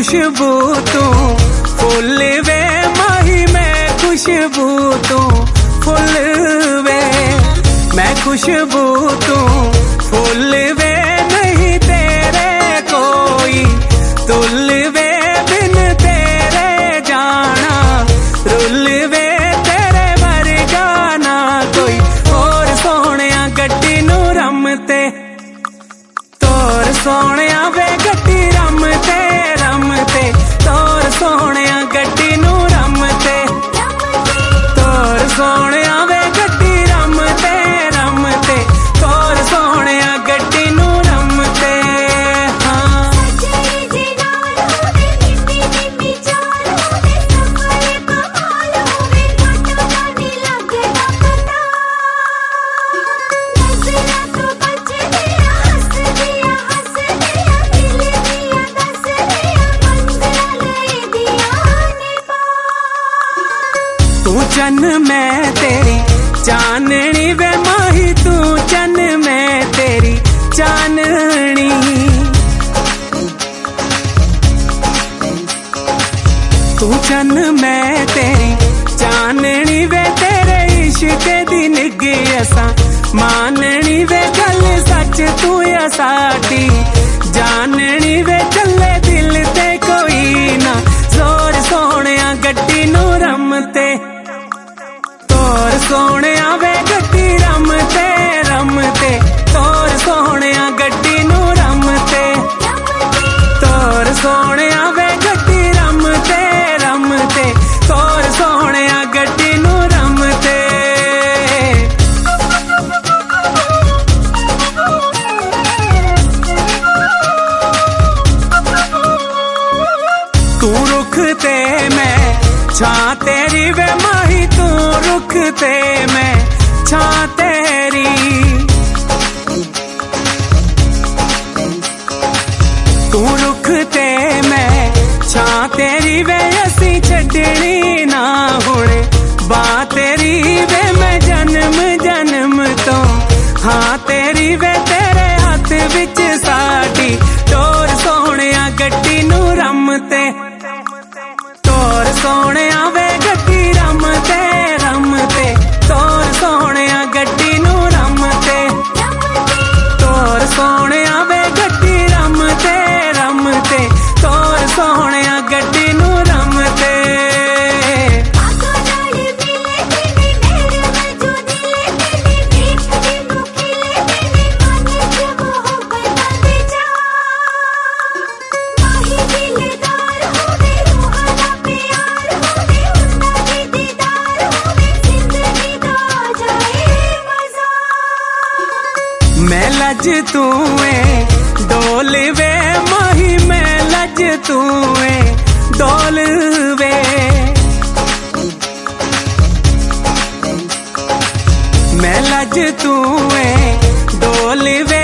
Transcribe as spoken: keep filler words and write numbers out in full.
खुशबू तू फुल वे माही, मैं खुशबू तू फुल वे, मैं खुशबू तू फुल वे, नहीं तेरे कोई तुल वे, बिन तेरे जाना रुल वे, तेरे वर्गा ना कोई और सोहणिया गड्डी नू रमते, तोर सोहणिया वे गड्डी रमते रमते, तोर सोहणिया गड्डी नू रमते, तोर सोहणिया वे गड्डी रमते रमते, तोर सोहणिया गड्डी नू रमते। हाँ तू चन मैं तेरी चाननी वे माही, तू चन मैं तेरी चाननी, तू चन मैं तेरी चाननी वे, तेरे इश्क दी निगी असा माननी वे, गल सच तू या साडी जाननी वे, चले दिल ते कोई ना जोर, सोहणिया गड्डी नू रमते, तोर सोहणिया वे गड्डी रमते रमते, तोर सोहणिया गड्डी नू रमते, तोर सोहणिया वे गड्डी रमते रमते, तोर सोहणिया गड्डी नू रमते। तू रुख ते मैं छां तेरी वे माही, तू रुख ते मैं छां तेरी, तू रुख ते मैं छां तेरी वे, असी छड्डनी ना हुणे बां तेरी वे, मैं जन्म जन्म तो हाँ तेरी वे, तेरे हाथ विच साडी टोर, सोहणिया गड्डी नू रमते, तोर सोहणिया वे गड्डी रमते रमते, तोर सोहणिया गड्डी नू रमते, तोर सोहणिया वे गड्डी रमते रमते, तोर सोहणिया गड्डी नू रमते। मैं लज तू है डोल वे माही, मैं लज तू है डोल वे, मैं लज तू है डोल वे,